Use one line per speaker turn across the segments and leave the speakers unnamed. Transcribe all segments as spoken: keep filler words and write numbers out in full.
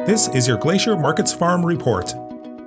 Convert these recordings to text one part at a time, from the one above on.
This is your Glacier Markets Farm Report.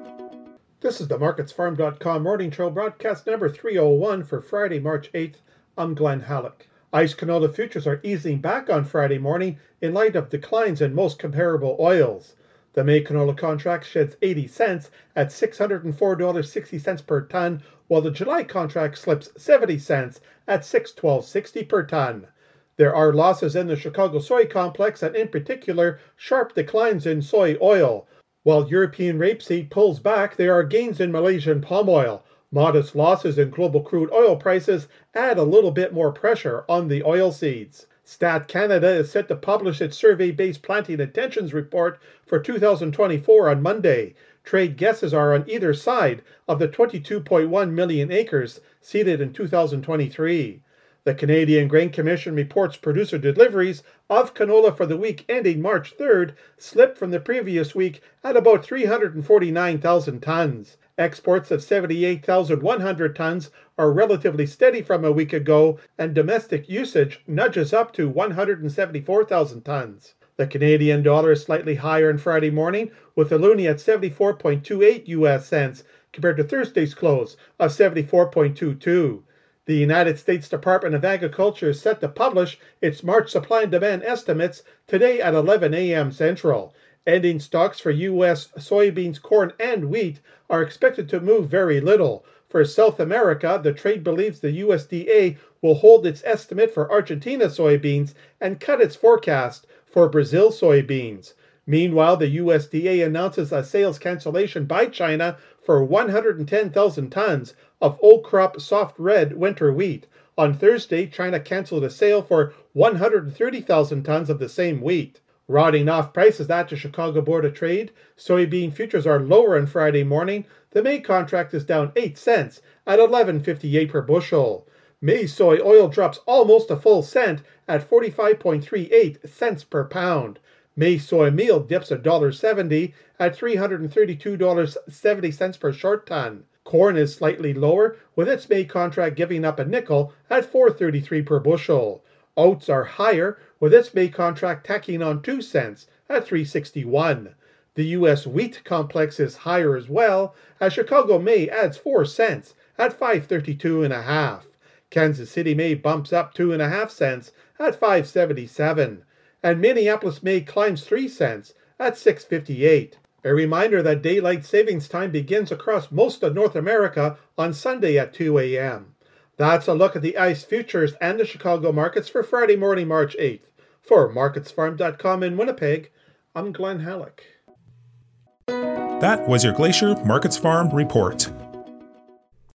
This is the markets farm dot com Morning Trail broadcast number three oh one for Friday, March eighth. I'm Glenn Halleck. ICE canola futures are easing back on Friday morning in light of declines in most comparable oils. The May canola contract sheds eighty cents at six hundred four dollars and sixty cents per ton, while the July contract slips seventy cents at six hundred twelve dollars and sixty cents per ton. There are losses in the Chicago soy complex and in particular sharp declines in soy oil. While European rapeseed pulls back, there are gains in Malaysian palm oil. Modest losses in global crude oil prices add a little bit more pressure on the oilseeds. Stat Canada is set to publish its survey-based planting intentions report for two thousand twenty-four on Monday. Trade guesses are on either side of the twenty-two point one million acres seeded in two thousand twenty-three. The Canadian Grain Commission reports producer deliveries of canola for the week ending March third slipped from the previous week at about three hundred forty-nine thousand tons. Exports of seventy-eight thousand one hundred tons are relatively steady from a week ago, and domestic usage nudges up to one hundred seventy-four thousand tons. The Canadian dollar is slightly higher on Friday morning, with the loonie at seventy-four point two eight U S cents compared to Thursday's close of seventy-four point two two. The United States Department of Agriculture is set to publish its March supply and demand estimates today at eleven a.m. Central. Ending stocks for U S soybeans, corn, and wheat are expected to move very little. For South America, the trade believes the U S D A will hold its estimate for Argentina soybeans and cut its forecast for Brazil soybeans. Meanwhile, the U S D A announces a sales cancellation by China for one hundred ten thousand tons of old crop soft red winter wheat. On Thursday, China canceled a sale for one hundred thirty thousand tons of the same wheat. Rotting off prices at the Chicago Board of Trade, soybean futures are lower on Friday morning. The May contract is down eight cents at eleven fifty-eight per bushel. May soy oil drops almost a full cent at forty-five point three eight cents per pound. May soy meal dips one dollar seventy at three hundred thirty-two dollars and seventy cents per short ton. Corn is slightly lower, with its May contract giving up a nickel at four thirty-three per bushel. Oats are higher, with its May contract tacking on two cents at three sixty-one. The U S wheat complex is higher as well, as Chicago May adds four cents at five thirty-two and a half. Kansas City May bumps up two and a half cents at five seventy-seven. And Minneapolis May climbs three cents at six fifty-eight. A reminder that daylight savings time begins across most of North America on Sunday at two a.m. That's a look at the ICE futures and the Chicago markets for Friday morning, March eighth. For markets farm dot com in Winnipeg, I'm Glenn Halleck.
That was your Glacier Markets Farm Report.